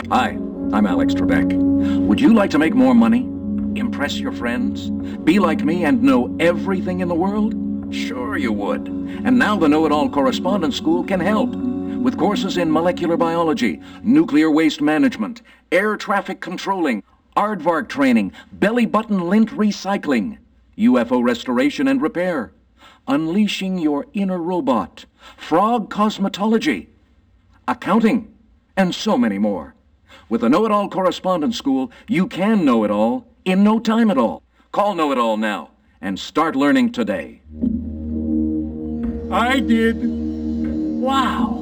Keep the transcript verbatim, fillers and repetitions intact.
Hi, I'm Alex Trebek. Would you like to make more money? Impress your friends? Be like me and know everything in the world? Sure you would. And now the Know-It-All Correspondence School can help. With courses in molecular biology, nuclear waste management, air traffic controlling, aardvark training, belly button lint recycling, U F O restoration and repair, unleashing your inner robot, frog cosmetology, accounting, and so many more. With the Know-It-All Correspondence School, you can know it all in no time at all. Call Know-It-All now and start learning today. I did. Wow.